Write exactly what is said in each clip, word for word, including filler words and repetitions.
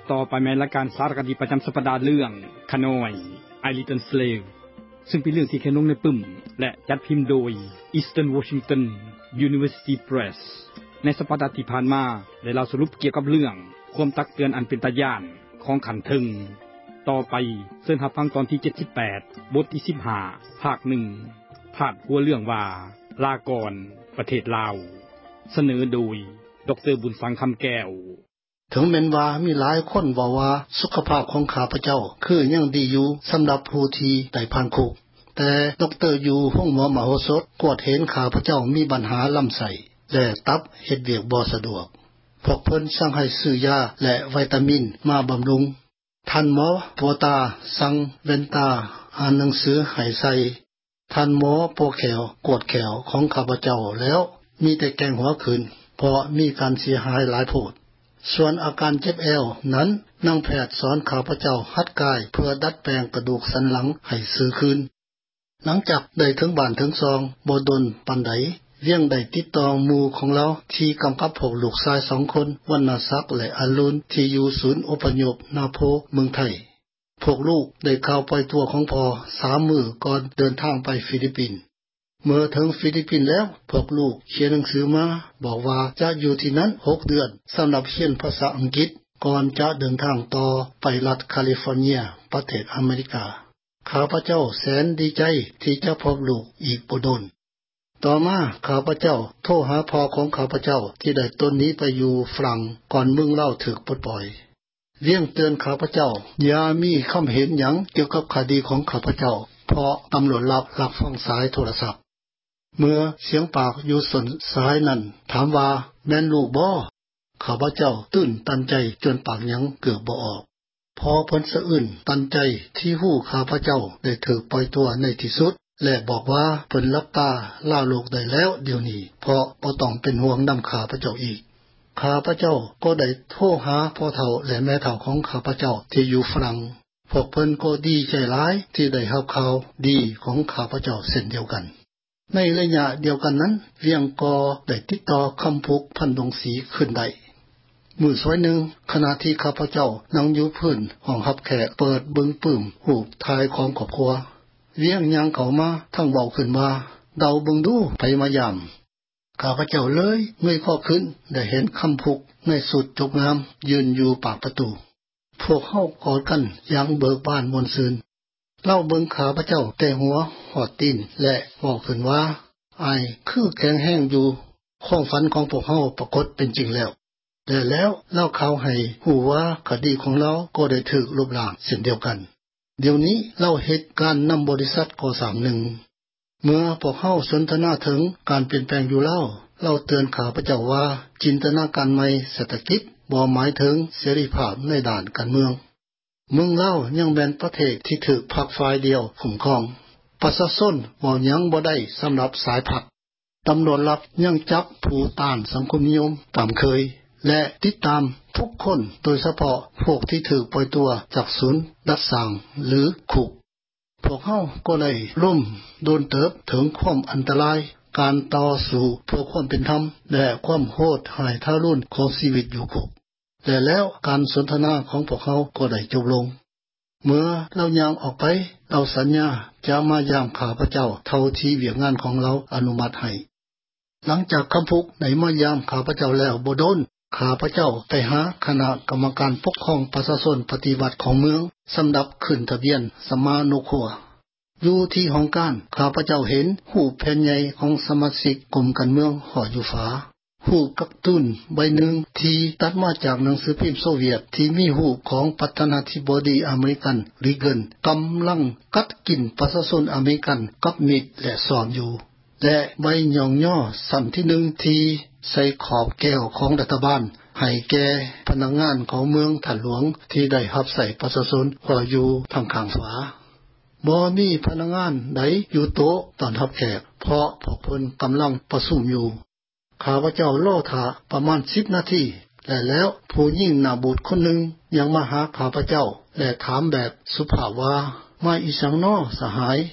ต่อไปแม่นรายการสารคดีประจำสัปดาห์เรื่องขน้อย I Little Slave ซึ่งเป็นเรื่องที่เขียนลงในปึ้มและจัดพิมพ์โดย Eastern Washington University Press ในสัปดาห์ที่ผ่านมาได้เราสรุปเกี่ยวกับเรื่องความตักเตือนอันเป็นตาย้านของขันทึงต่อไปเชิญรับฟังตอนที่เจ็ดสิบแปดบทที่สิบห้าภาคหนึ่งพาดหัวเรื่องว่าลาก่อนประเทศลาวเสนอโดยดร.บุญสังคำแก้วถึงแม้นว่ามีหลายคนว่าว่าสุขภาพของข้าพเจ้าคือยังดีอยู่สำหรับผู้ที่ได้ผ่านคุกแต่ดร.อยู่ห้องหมอมโหสถกวดเห็นข้าพเจ้ามีปัญหาลำไส้และตับเฮ็ดเวียกบ่สะดวกพวกเพิ่นสั่งให้ซื้อยาและวิตามินมาบำรุงท่านหมอโปตาสั่งเวนตาอ่านหนังสือให้ใส่ท่านหมอโปแขวกวดแขวของข้าพเจ้าแล้วมีแต่แกงหัวขึ้นเพราะมีการเสียหายหลายโพดส่วนอาการเจ็บแอวนั้นนางแพทย์สอนข้าพเจ้าหัดกายเพื่อดัดแปลงกระดูกสันหลังให้ซื่อขึ้นหลังจากได้ถึงบ้านถึงซองบ่ดนปานใดเวียงได้ติดต่อหมู่ของเราที่กำกับพวกลูกชายสองคนวรรณศักดิ์และอรุณที่อยู่ศูนย์อพยพนาโพเมืองไทยพวกลูกได้เข้าปล่อยตัวของพ่อสามมื้อก่อนเดินทางไปฟิลิปปินส์เมื่อถึงฟิลิปปินส์แล้วพวกลูกเขียนหนังสือมาบอกว่าจะอยู่ที่นั้นหกเดือนสำหรับเรียนภาษาอังกฤษก่อนจะเดินทางต่อไปรัฐแคลิฟอร์เนียประเทศอเมริกาข้าพเจ้าแสนดีใจที่จะพบลูกอีกบ่ดนต่อมาข้าพเจ้าโทรหาพ่อของข้าพเจ้าที่ได้ต้นนี้ไปอยู่ฝรั่งก่อนมึงเล่าถึกปลดปล่อยเลี้ยงเตือนข้าพเจ้าอย่ามีคำเห็นหยังเกี่ยวกับคดีของข้าพเจ้าเพราะตำรวจลับลักฟังสายโทรศัพท์เมื่อเสียงปากอยู่สนสายนั้นถามว่าแม่นลูกบ่ข้าพเจ้าตื่นตันใจจนปากหยังเกือบบ่ออกพอเพิ่นสะอื้นตันใจที่ฮู้ข้าพเจ้าได้ถูกปล่อยตัวในที่สุดและบอกว่าเพิ่นรับตาล่าโลกได้แล้วเดี๋ยวนี้เพราะบ่ต้องเป็นห่วงนำข้าพเจ้าอีกข้าพเจ้าก็ได้โทรหาพ่อเฒ่าและแม่เฒ่าของข้าพเจ้าที่อยู่ฝรั่งพวกเพิ่นก็ดีใจหลายที่ได้รับข่าวดีของข้าพเจ้าเช่นเดียวกันในระยะเดียวกันนั้นเวียงก็ได้ติดต่อคำพุกพันดงศรีขึ้นได้มื้อสวยหนึ่งขณะที่ข้าพเจ้านั่งอยู่พื้นห้องรับแขกเปิดเบิ่งปึ้มรูปถ่ายของครอบครัวเวียงย่างเข้ามาทั้งเว้าขึ้นว่าเดาเบิ่งดูไผมายามข้าพเจ้าเลยเงยคอขึ้นได้เห็นคำพุกในสุดจบงามยืนอยู่ปากประตูพวกเฮากอดกันอย่างเบิกบานมวลซื่นเล่าเบิ่งข้าพเจ้าแต่หัวหอดตีนและบอกขึ้นว่าอายคือแข็งแห้งอยู่ความฝันของพวกเฮาปรากฏเป็นจริงแล้วแต่แล้วเล่าข่าวให้ฮู้ว่าคดีของเราก็ได้ถูกลบล้างเช่นเดียวกันเดี๋ยวนี้เล่าเหตุการณ์นำบริษัทก่อสร้างหนึ่งเมื่อพวกเฮาสนทนาถึงการเปลี่ยนแปลงอยู่แล้วเล่าเตือนข้าพเจ้าว่าจินตนาการใหม่เศรษฐกิจบ่หมายถึงเสรีภาพในด้านการเมืองเมืองลาวยังเป็นประเทศที่ถูกพรรคฝ่ายเดียวคุ้มครองประชาชนบ่ยังบ่ได้สำหรับสายพรรคตำรวจลับยังจับผู้ต้านสังคมนิยมตามเคยและติดตามทุกคนโดยเฉพาะพวกที่ถูกปล่อยตัวจากศูนย์ดักสั่งหรือคุกพวกเฮาก็ได้ร่วมโดนเติบถึงความอันตรายการต่อสู้เพื่อความเป็นธรรมและความโหดหายทารุณของชีวิตอยู่คุกแต่แล้วการสนทนาของพวกเขาก็ได้จบลงเมื่อเราย่างออกไปเราสัญญาจะมายามข้าพเจ้าเท่าที่เวียกงานของเราอนุมัติให้หลังจากคำพุกในมายามข้าพเจ้าแล้วบ่โดนข้าพเจ้าไปหาคณะกรรมการปกครองประชาชนปฏิบัติของเมืองสำหรับขึ้นทะเบียนสมานุครัวอยู่ที่ห้องการข้าพเจ้าเห็นรูปแผ่นใหญ่ของสมาชิกกรมการเมืองห่ออยู่ฝารูปการ์ตูนใบหนึ่งที่ตัดมาจากหนังสือพิมพ์โซเวียตที่มีรูปของประธานาธิบดีอเมริกันรีเกนกำลังกัดกินประชาชนอเมริกันกับมีดและซ่อนอยู่และใบหย่องย่อสั้นที่หนึ่งที่ใส่ขอบแก้วของรัฐบาลให้แก่พนักงานของเมืองถันหลวงที่ได้รับใส่ประชาชนก็อยู่ทางข้างฝาบ่มีพนักงานใดอยู่โต๊ะตอนรับแขกเพราะพวกเพิ่นกำลังประชุมอยู่ข้าพเจ้ารอท่าประมาณสิบนาทีและแล้วผู้หญิงหน้าบูดคนหนึ่งยังมาหาข้าพเจ้าและถามแบบสุภาพว่ามาอีสังน้อสหาย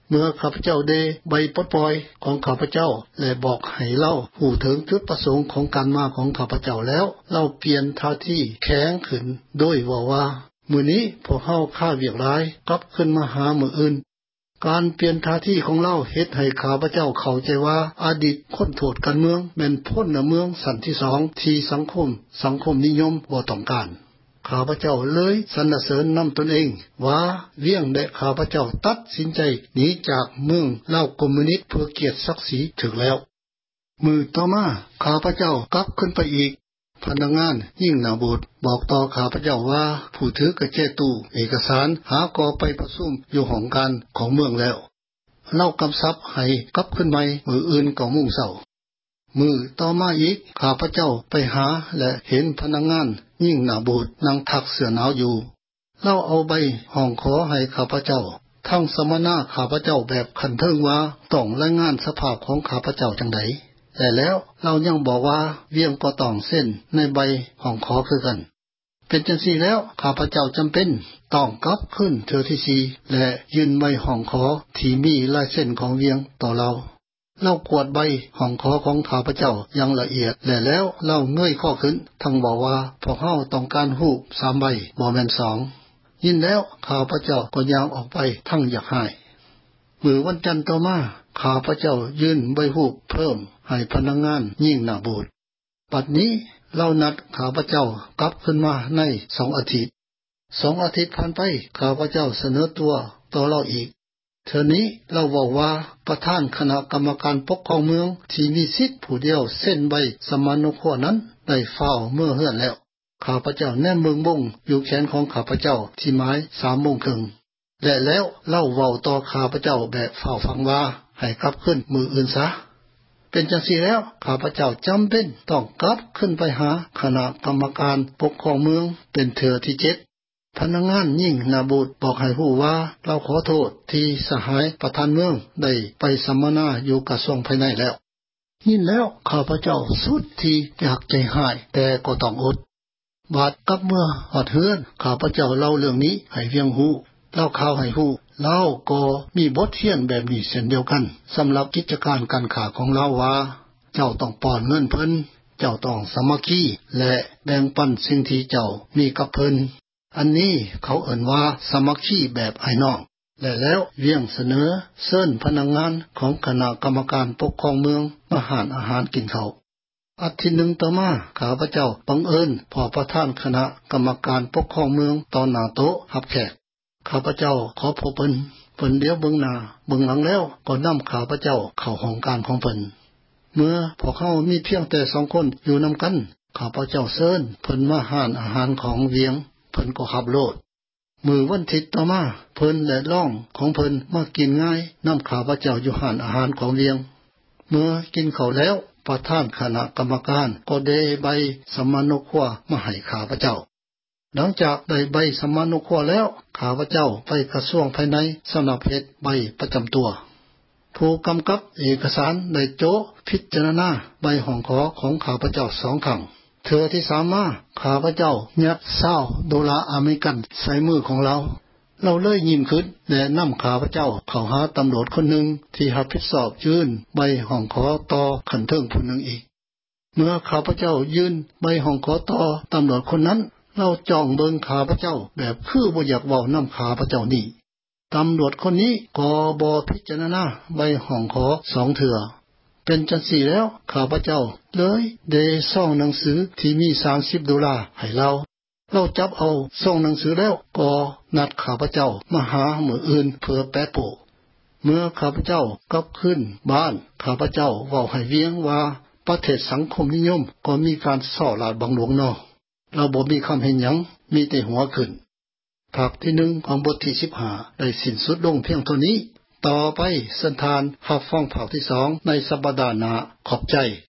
เมื่อข้าพเจ้าได้ใบปลดปล่อยของข้าพเจ้าและบอกให้เล่าหูถึงจุดประสงค์ของการมาของข้าพเจ้าแล้วเราเปลี่ยนท่าที่แข็งขึ้นโดยว่าว่ามื้อนี้พวกเฮาค่าเวียกหลายกลับขึ้นมาหามื้ออื่นการเปลี่ยนท่าที่ของเราเฮ็ดให้ข้าพเจ้าเข้าใจว่าอดีตคนโทษการเมืองแม่นพ้นเมืองสันที่สองที่สังคมสังคมนิยมบ่ต้องการข้าพเจ้าเลยสรรเสริญนำตนเองว่าเวียงและข้าพเจ้าตัดสินใจหนีจากเมืองลาวคอมมิวนิสต์เพื่อเกียรติศักดิ์ศรีถึงแล้วมือต่อมาข้าพเจ้ากลับขึ้นไปอีกพนักงานยิ่งนาบุตรบอกต่อข้าพเจ้าว่าผู้ถือกระแจตู้เอกสารหาก็ไปประชุมอยู่ห้องการของเมืองแล้วเล่ากำชับให้กลับขึ้นใหม่มื้ออื่นก็มุ่งเช้ามือต่อมาอีกข้าพเจ้าไปหาและเห็นพนักงานยิ่งนาบุตรนั่งทักเสื้อหนาวอยู่เล่าเอาใบห้องขอให้ข้าพเจ้าทั้งสมนาข้าพเจ้าแบบขันเทิงว่าต้องรายงานสภาพของข้าพเจ้าจังไดแต่แล้วเรายังบอกว่าเวียงก็ต้องเส้นในใบห้องขอคือกันเป็นจังซี่แล้วข้าพเจ้าจำเป็นต้องกลับขึ้นเทื่อที่สี่และยื่นใบห้องขอที่มีลายเส้นของเวียงต่อเราเรากวดใบห้องขอของข้าพเจ้าอย่างละเอียดและแล้วเราเงยข้อขึ้นทั้งบอกว่าพวกเฮาต้องการรูปสามใบบ่แม่นสองยินแล้วข้าพเจ้าก็ย่างออกไปทั้งอยากหายมื้อวันจันทร์ต่อมาข้าพเจ้ายื่นใบรูปเพิ่มให้พนักงานยิ่งหน้าบูดปัดนี้เรานัดข้าพเจ้ากลับขึ้นมาในสองอาทิตย์สองอาทิตย์ผ่านไปข้าพเจ้าเสนอตัวต่อเราอีกเทื่อนี้เราบอกว่าประธานคณะกรรมการปกครองเมืองที่มีสิทธิ์ผู้เดียวเส้นใบสมานคนั้นได้เฝ้าเมื่อเฮือนแล้วข้าพเจ้าแนมเมืองบงอยู่แขนของข้าพเจ้าที่ไม้สามโมงครึ่งและแล้วเล่าเว้าต่อข้าพเจ้าแบบเฝ้าฟังว่าให้กลับขึ้นมืออื่นซะเป็นจังซี่แล้วข้าพเจ้าจำเป็นต้องกลับขึ้นไปหาคณะกรรมการปกครองเมืองเป็นเทื่อที่เจ็ดพนักงานยิ่งนาบุตรบอกให้รู้ว่าเราขอโทษที่สหายประธานเมืองได้ไปสัมมนาอยู่กระทรวงภายในแล้วยินแล้วข้าพเจ้าสุดที่อยากใจหายแต่ก็ต้องอดบาดกับเมื่อหอดเฮือนข้าพเจ้าเล่าเรื่องนี้ให้เวียงฮู้เล่าข่าวให้ฮู้เล่าก็มีบทเรียนแบบนี้เช่นเดียวกันสำหรับกิจการการค้าของเราว่าเจ้าต้องป้อนเงินเพิ่นเจ้าต้องสามัคคีและแบ่งปันสิ่งที่เจ้ามีกับเพิ่นอันนี้เขาเอ่นว่าสามัคคีแบบไอ้น้องและแล้วเวียงเสนอเชิญพนักงานของคณะกรรมการปกครองเมืองมาหารอาหารกินข้าวอาทิตย์หนึ่งต่อมาข้าพเจ้าบังเอิญพอประธานคณะกรรมการปกครองเมืองตอนหน้าโต๊ะรับแขกข้าพเจ้าขอพบเพิ่นเพิ่นเดี๋ยวเบิ่งหน้าเบิ่งหลังแล้วก็นำข้าพเจ้าเข้าห้องการของเพิ่นเมื่อพวกเขามีเพียงแต่สองคนอยู่นำกันข้าพเจ้าเชิญเพิ่นมาหารอาหารของเวียงเพิ่นก็รับโลดมื้อวันอาทิตย์ต่อมาเพิ่นและล่องของเพิ่นมากินง่ายนำข้าพเจ้าอยู่หารอาหารของเวียงเมื่อกินข้าวแล้วประธานคณะกรรมการก็ได้ใบสมานครัวมาให้ข้าพเจ้าหลังจากได้ใบสมานครัวแล้วข้าพเจ้าไปกระทรวงภายในสำนักเฮ็ดใบประจำตัวผู้กำกับเอกสารได้โจพิจารณาใบห้องขอของข้าพเจ้าสองครั้งเทื่อที่สามมาข้าพเจ้ายัดเศร้าโดลาร์อเมริกันใส่มือของเราเราเลยยิ้มขึ้นและนำข้าพเจ้าเข้าหาตำรวจคนหนึ่งที่รับผิดชอบยื่นใบห้องขอต่อขันเทิงผู้หนึ่งอีกเมื่อข้าพเจ้ายื่นใบห้องขอต่อตำรวจคนนั้นเราจ้องเบิ่งข้าพเจ้าแบบคือบ่อยากเว้านำข้าพเจ้านี่ตำรวจคนนี้ก็บ่พิจารณาใบห้องขอสองเทื่อเป็นจังซี่แล้วข้าพเจ้าเลยได้ส่งหนังสือที่มีสามสิบดอลลาร์ให้เราเราจับเอาส่งหนังสือแล้วก็นัดข้าพเจ้ามาหามื้ออื่นเพื่อแปะโปะเมื่อข้าพเจ้ากลับขึ้นบ้านข้าพเจ้าเว้าให้เวียงว่าประเทศสังคมนิยมก็มีการส่อลาดบังหลวงเนาะเราบ่มีคำเห็นหยังมีแต่หัวขึ้นภาคที่หนึ่งของบทที่สิบห้าได้สิ้นสุดลงเพียงเท่านี้ต่อไปสันทานรับฟังภาคที่สองในสัปดาห์หน้าขอบใจ